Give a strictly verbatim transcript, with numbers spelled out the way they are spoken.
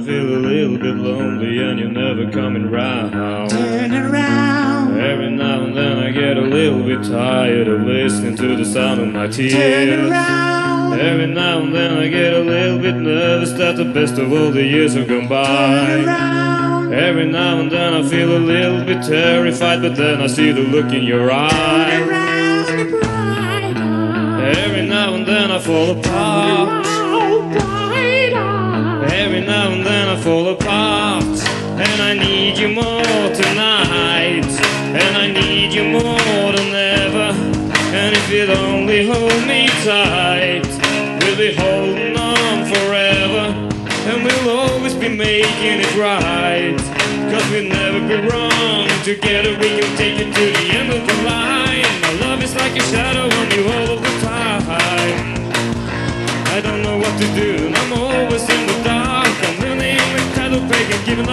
feel a little bit lonely and you're never coming round. Turn around. Every now and then I get a little bit tired of listening to the sound of my tears. Turn around. Every now and then I get a little bit nervous that the best of all the years have gone by. Turn around. Every now and then I feel a little bit terrified, but then I see the look in your Turn eye. around and brighter. Every now and then I fall apart. Every now and then I fall apart. And I need you more tonight. And I need you more than ever. And if you'd only hold me tight, we'll be holding on forever. And we'll always be making it right. Cause we'll never be wrong. Together we can take it to the end of the line. My love is like a shadow on you all of the time. I don't know what to do, and I'm always in the dark. I'm running with cattle peg and giving up.